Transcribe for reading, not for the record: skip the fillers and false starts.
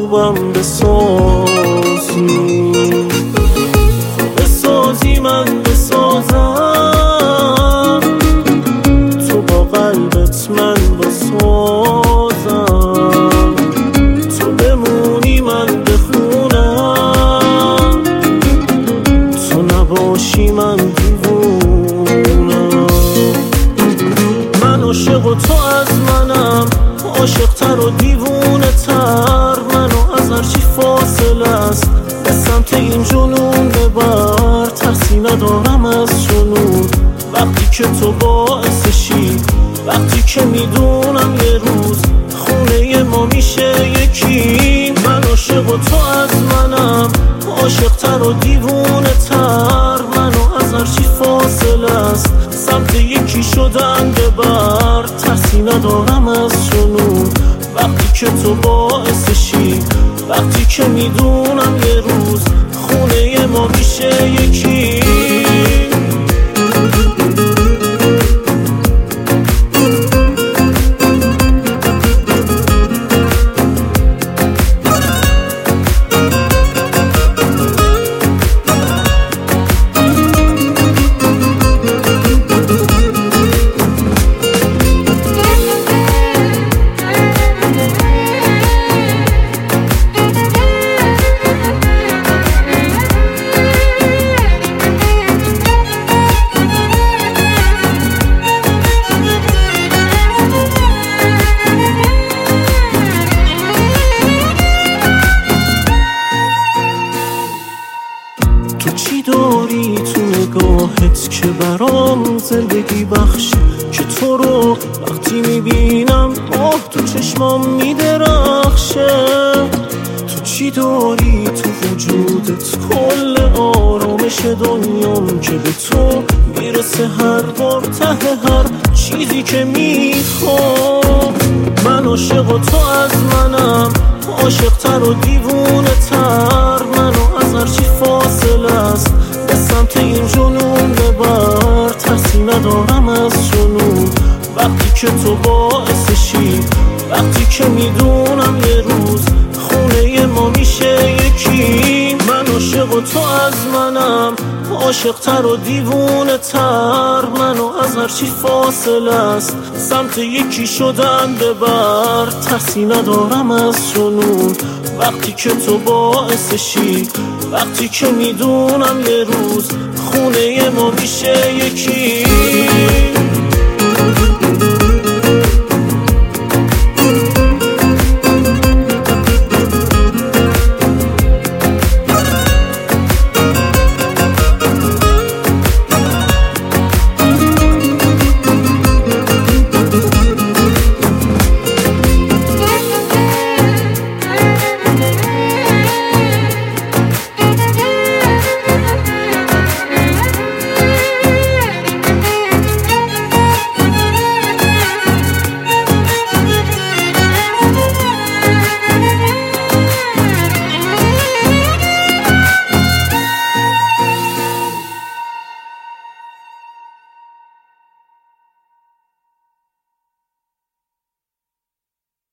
خوبم بسازی من بسازم، تو با قلبت من بسازم، تو بمونی من بخونم، تو نباشی من دیوونم. من عاشق و تو از منم، عاشق‌تر و دیوونه تر، منو از هرچی فاصله است به سمت این جنون ببر. ترسی ندارم از جنون وقتی که تو باعثشی، وقتی که میدونم یه روز خونه ما میشه یکی. من عاشق و تو از منم، عاشق‌تر و دیوونه تر، منو از هرچی فاصله است سمت یکی شدن ببر. ترسی ندارم از جنون وقتی که تو باعثشی، وقتی که میدونم یه روز خونه ما میشه یکی. چی داری تو نگاهت که برام زندگی بخشه، که تو رو وقتی میبینم آه تو چشمام میدرخشه. تو چی داری تو وجودت کل آرامش دنیام، که به تو میرسه هر بار ته هر چیزی که میخوام. من عاشق و تو از منم، عاشق‌تر و دیوونه تر، منو از هرچی فاصله است به سمت این جنون ببر. ترسی ندارم از جنون وقتی که تو باعثشی، وقتی که میدونم یه روز خونه ما میشه یکی. من عاشق و تو از منم، عاشق‌تر و دیوونه تر، منو از هرچی فاصله است سمت یکی شدن ببر. ترسی ندارم از جنون وقتی که تو باعثشی، وقتی که میدونم یه روز خونه ما میشه یکی.